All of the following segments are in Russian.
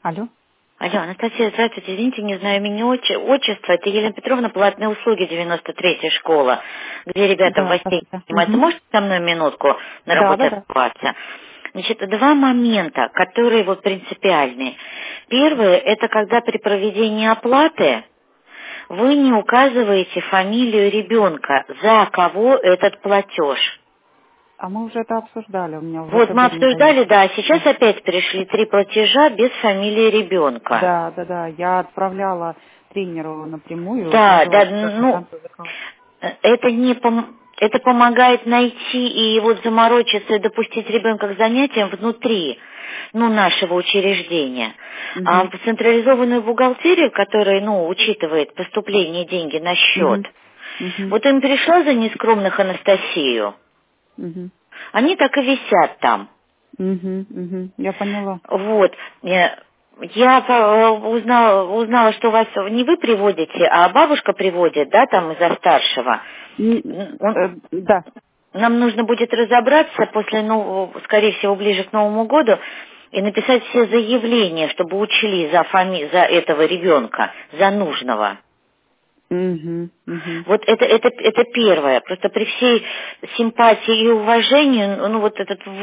Алло. Алло, Анастасия, здравствуйте, извините, не знаю имени, отчества. Это Елена Петровна, платные услуги, 93-я школа, где ребята в Да, бассейне здравствуйте. занимаются. Можете со мной минутку на Да, работе да, да. оставаться? Значит, два момента, которые вот принципиальные. Первое, это когда при проведении оплаты вы не указываете фамилию ребенка, за кого этот платеж. А мы уже это обсуждали, у меня в Вот мы ВТБ не дают. обсуждали, да, сейчас Да, опять пришли 3 платежа без фамилии ребенка. да, да, да. Я отправляла тренеру напрямую, Да, указывала да, туда ну, квитанцию за кого. это не это помогает найти и вот заморочиться и допустить ребенка к занятиям внутри, ну, нашего учреждения. А Угу, в централизованную бухгалтерию, которая, ну, учитывает поступление деньги на счет, угу, угу, вот им пришла за нескромных Анастасию, угу, они так и висят там. угу, угу. Я поняла. Вот. Я узнала, что вас не вы приводите, а бабушка приводит, да, там из-за старшего. Да. Нам нужно будет разобраться после, ну, скорее всего, ближе к Новому году и написать все заявления, чтобы учли за этого ребенка, за нужного. Угу, угу. Вот это первое. Просто при всей симпатии и уважении, ну, вот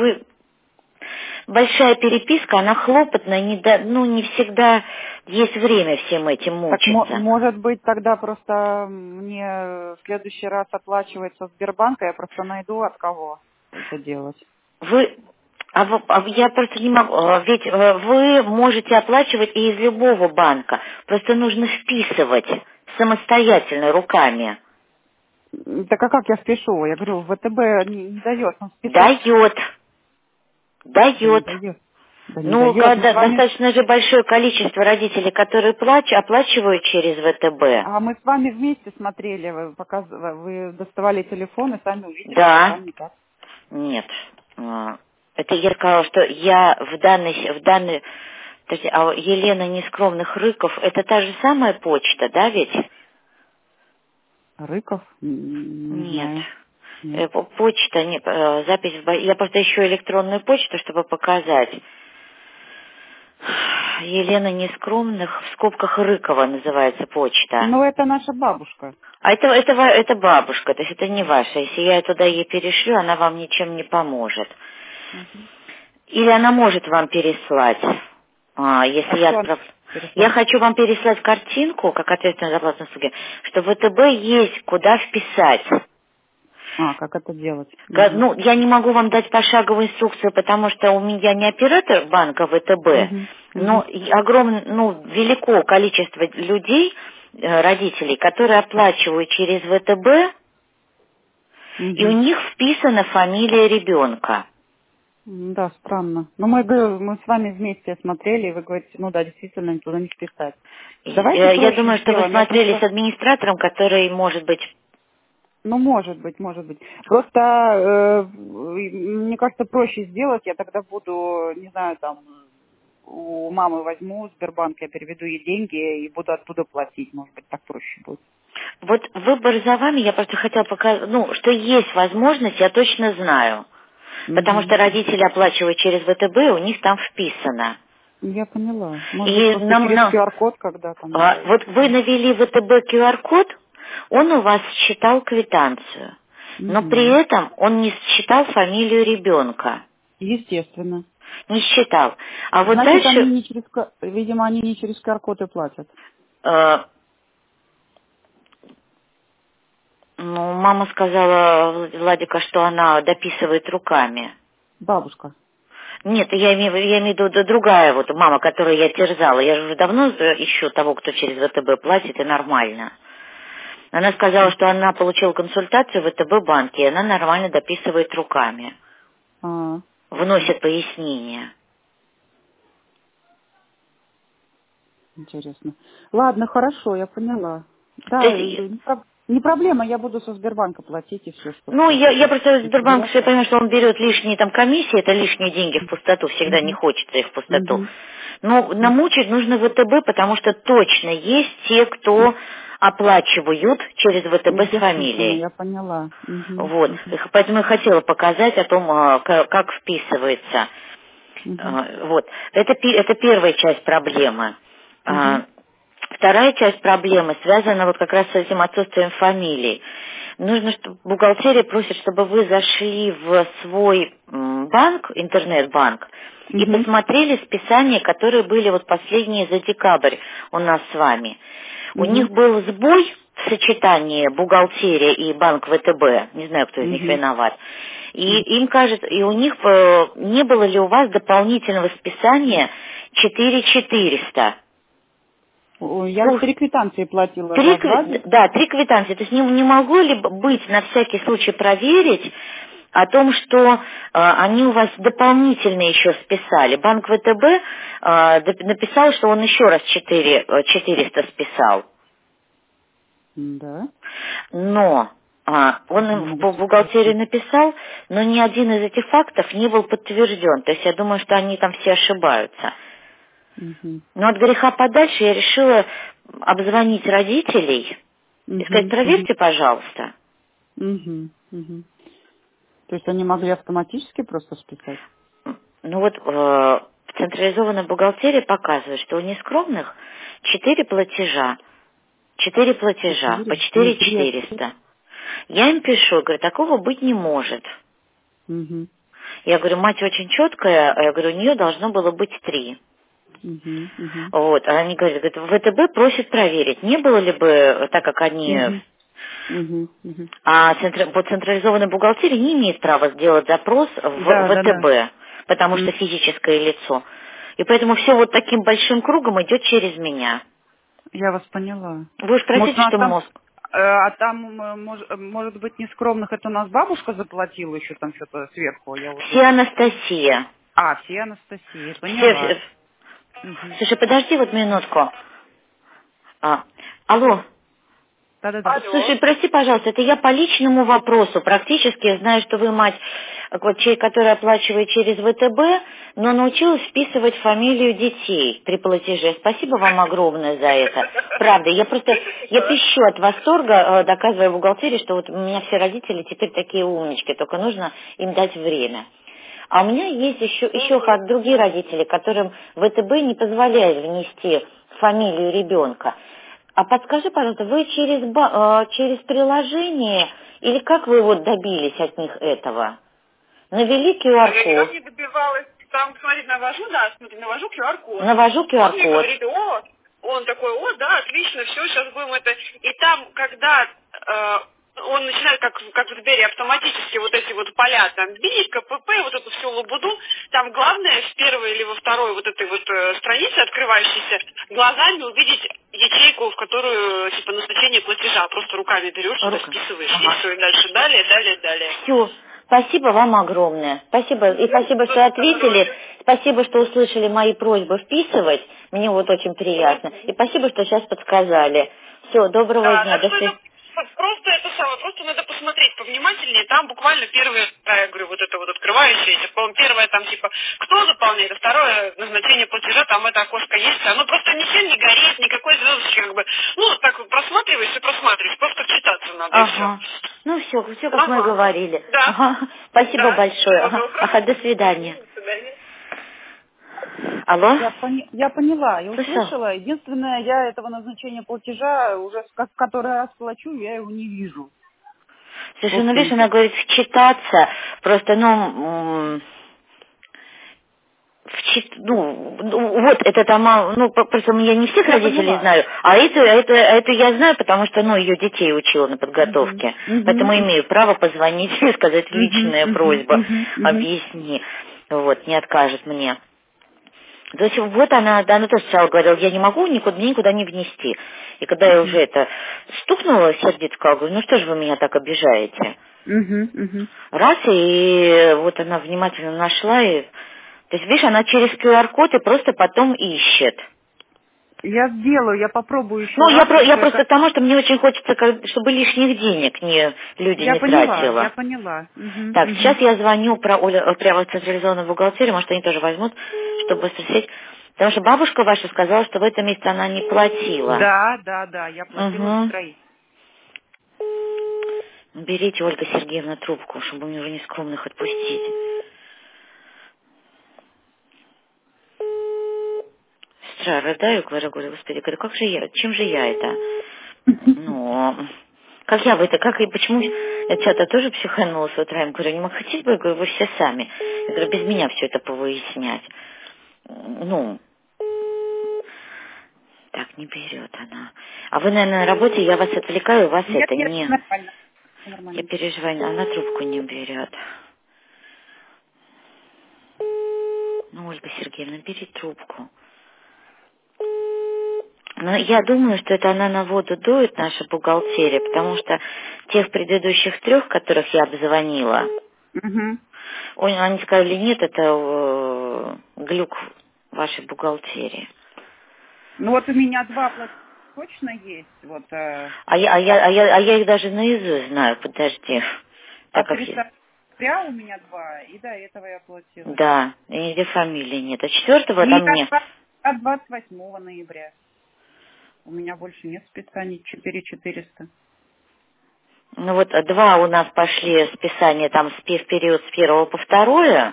большая переписка, она хлопотная, не всегда есть время всем этим Так, мучиться. может быть, тогда просто мне в следующий раз оплачивать со Сбербанка, я просто найду от кого это делать. Я просто не могу, ведь вы можете оплачивать и из любого банка, просто нужно вписывать самостоятельно руками. Так а как я спешу? Я говорю, ВТБ не дает нам списать. Дает, Да не дает. дает. Да не Ну, дает. Мы с когда вами, достаточно же большое количество родителей, которые оплачивают через ВТБ. мы с вами вместе смотрели, вы доставали телефон и сами увидели, что Да, там никак. нет. Это я сказала, что я подожди, а Елена Нескромных Рыков, это та же самая почта, да ведь? Рыков? Не Нет. знаю. Нет. Почта, запись я просто ищу электронную почту, чтобы показать. Елена Нескромных, в скобках Рыкова называется почта. Ну, это наша бабушка. А это бабушка, то есть это не ваша. Если я туда ей перешлю, она вам ничем не поможет. Мгм. Или она может вам переслать, А если я что она отправлю. Я переслать? хочу вам переслать картинку, как ответственная за платные услуги, что в ВТБ есть куда вписать. А, как это делать? Угу. Ну, я не могу вам дать пошаговую инструкцию, потому что у меня не оператор банка ВТБ, Угу. но Угу. велико количество людей, родителей, которые оплачивают через ВТБ, и у Угу. них вписана фамилия ребенка. Да, странно. Но мы с вами вместе смотрели, и вы говорите, ну да, действительно, туда не вписать. Давайте Я проще думаю, что вы сделаем. Я смотрели с просто, администратором, который, может быть, ну, может быть, может быть. Просто, мне кажется, проще сделать. Я тогда буду, не знаю, там, у мамы возьму Сбербанк, я переведу ей деньги и буду оттуда платить. Может быть, так проще будет. вот выбор за вами, я просто хотела показать, что есть возможность, я точно знаю. Потому Угу. что родители оплачивают через ВТБ, у них там вписано. Я поняла. Может быть, И просто через QR-код, когда там делают. вот вы навели ВТБ QR-код, он у вас считал квитанцию. Но при Угу. этом он не считал фамилию ребенка. Естественно. Не считал. А вот Значит, они дальше, не через, видимо, они не через QR-код и платят. э, мама сказала, Владика, что она дописывает руками. Бабушка. Нет, я имею в виду другая вот мама, которую я терзала. Я же уже давно ищу того, кто через ВТБ платит, и нормально. Она сказала, что она получила консультацию в ВТБ банке, и она нормально дописывает руками. А, Вносит пояснения. интересно. Ладно, хорошо, я поняла. То Да, есть, не проблема, я буду со Сбербанка платить и все, что я просто Сбербанк, делать. я понимаю, что он берет лишние там комиссии, это лишние деньги в пустоту, всегда не Угу. хочется их в пустоту. Угу. Но намучить нужно ВТБ, потому что точно есть те, кто оплачивают через ВТБ с Действительно, фамилией. я поняла. Угу. Вот. Угу. Поэтому я хотела показать о том, как вписывается. Вот. Это первая часть проблемы. Вторая часть проблемы связана вот как раз с этим отсутствием фамилий. Нужно, чтобы бухгалтерия просит, чтобы вы зашли в свой банк, интернет-банк, и посмотрели списания, которые были вот последние за декабрь у нас с вами. У них был сбой в сочетании бухгалтерия и банк ВТБ, не знаю, кто из них виноват. И им кажется, и у них не было ли у вас дополнительного списания 4400? Я 3 квитанции платила. Да, 3 квитанции. То есть не могло ли быть на всякий случай проверить о том, что они у вас дополнительно еще списали? Банк ВТБ написал, что он еще раз 400 списал. Да. Но он им в бухгалтерии написал, но ни один из этих фактов не был подтвержден. То есть я думаю, что они там все ошибаются. Но от греха подальше я решила обзвонить родителей и сказать: проверьте, пожалуйста. То есть они могли автоматически просто списать? Ну вот в централизованной бухгалтерии показывает, что у нескромных 4 платежа по 4400. Я им пишу, говорю, такого быть не может. Я говорю, мать очень четкая, я говорю, у нее должно было быть 3. Вот, а они говорят, ВТБ просит проверить, не было ли бы, так как они... А по централизованной бухгалтерии не имеет права сделать запрос в ВТБ, потому что физическое лицо. И поэтому все вот таким большим кругом идет через меня. Я вас поняла. Вы уж простите, что мозг... А там, может быть, нескромных, это у нас бабушка заплатила еще там что-то сверху? Все Анастасия. Все Анастасия, поняла. Слушай, подожди вот минутку. Алло. Да. Слушай, прости, пожалуйста, это я по личному вопросу. Практически знаю, что вы мать, которая оплачивает через ВТБ, но научилась вписывать фамилию детей при платеже. Спасибо вам огромное за это. Правда, я пищу от восторга, доказывая бухгалтерии, что вот у меня все родители теперь такие умнички, только нужно им дать время. А у меня есть еще другие родители, которым ВТБ не позволяет внести фамилию ребенка. А подскажи, пожалуйста, вы через приложение или как вы вот добились от них этого? Навели QR-код? Я никак не добивалась. Там, смотри, навожу QR-код. Навожу QR-код. Он мне говорит, он такой, да, отлично, все, сейчас будем это. И там, когда он начинает, как в Сбере, автоматически вот эти вот поля, там, БИК, КПП, вот эту всю лабуду, там главное в первой или во второй вот этой вот странице открывающейся глазами увидеть ячейку, в которую, типа, назначение платежа, просто руками берешь, что-то списываешь, и все, и дальше, далее. Все. Спасибо вам огромное. Спасибо. И спасибо, что ответили. Спасибо, что услышали мои просьбы вписывать. Мне вот очень приятно. И спасибо, что сейчас подсказали. Все, доброго дня. До свидания. Просто надо посмотреть повнимательнее. Там буквально первое, я говорю, вот это вот открывающееся. По-моему, первое там типа, кто заполняет, а второе назначение платежа, там это окошко есть. Оно просто ничем не горит, никакой звездочки, как бы. Ну, так просматриваешь, просто вчитаться надо, и все. Ну, все, как мы говорили. Да. Спасибо большое. До свидания. До свидания. Алло? Я поняла, я услышала. Единственное, я этого назначения платежа уже в который раз плачу, я его не вижу. Слушай, видишь, она говорит вчитаться, просто, вот это там, просто я не всех родителей знаю, а эту я знаю, потому что, ее детей учила на подготовке, поэтому имею право позвонить и сказать личная просьба, объясни, не откажет мне. То есть вот она тоже сначала говорила, я не могу никуда не внести. И когда я уже это стукнула сердечко, говорю, что же вы меня так обижаете? Раз, и вот она внимательно нашла, то есть, видишь, она через QR-код и просто потом ищет. Я сделаю, я попробую еще раз. Я просто потому, что мне очень хочется, чтобы лишних денег люди не тратила. Я поняла. Так, сейчас я звоню прямо в централизованную бухгалтерию, может, они тоже возьмут, чтобы спросить. Потому что бабушка ваша сказала, что в этом месяце она не платила. Да, я платила в троих. Берите, Ольга Сергеевна, трубку, чтобы мне уже нескромных отпустить. утра рыдаю, говорю, господи, говорю, как же я, чем же я это? Ну, как я в это, как и почему... Я что-то тоже психанула с утра, я говорю, не хотите бы, я говорю, вы все сами. Я говорю, без меня все это повыяснять. Ну, так, не берет она. А вы, наверное, на работе, я вас отвлекаю, у вас Нет, это нет, не... нормально. Я Нормально. переживаю, она трубку не берет. Ну, Ольга Сергеевна, бери трубку. Но я думаю, что это она на воду дует, наша бухгалтерия, потому что тех предыдущих 3, которых я обзвонила, Угу. они сказали, нет, это глюк вашей бухгалтерии. Ну вот у меня 2 платежа точно есть. Вот, Я их даже наизусть знаю, подожди. а Так как 30 октября у меня 2, и до этого я платила. да, и нигде фамилии нет. А 4-го И там нет. от 28 ноября. У меня больше нет списаний. 4400. Ну вот 2 у нас пошли списания там в период с 1 по 2,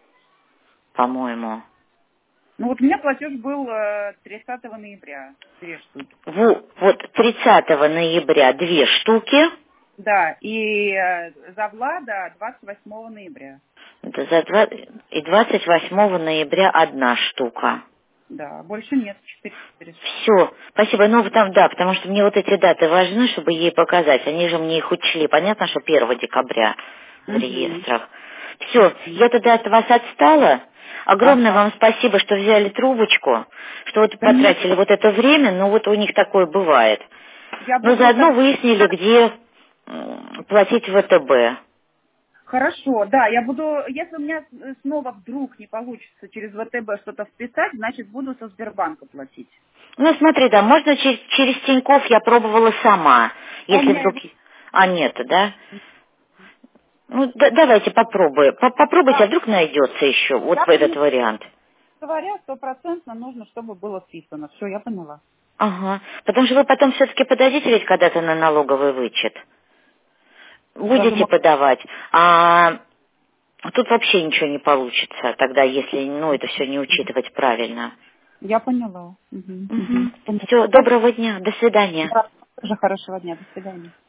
по-моему. Ну вот у меня платеж был 30 ноября. 2 штуки. Вот 30 ноября 2 штуки. Да, и за Влада 28 ноября. И 28 ноября 1 штука. Да, больше нет, 4400. Все, спасибо. Ну, там, да, потому что мне вот эти даты важны, чтобы ей показать. Они же мне их учли. Понятно, что 1 декабря в реестрах. Все, я тогда от вас отстала. Огромное вам спасибо, что взяли трубочку, что вот потратили вот это время, ну вот у них такое бывает. Но заодно выяснили, где платить ВТБ. Хорошо, да, я буду, если у меня снова вдруг не получится через ВТБ что-то вписать, значит, буду со Сбербанка платить. Ну, смотри, да, можно через Тинькофф, я пробовала сама, если вдруг... А, нет, да? Ну, давайте попробуем. Попробуйте, а вдруг найдется еще вот этот вариант. Говоря, 100% нужно, чтобы было вписано. Все, я поняла. Ага, потому что вы потом все-таки подадите ведь когда-то на налоговый вычет. Будете подавать, а тут вообще ничего не получится тогда, если, ну, это все не учитывать правильно. Я поняла. Все, доброго дня, до свидания. Тоже хорошего дня, до свидания.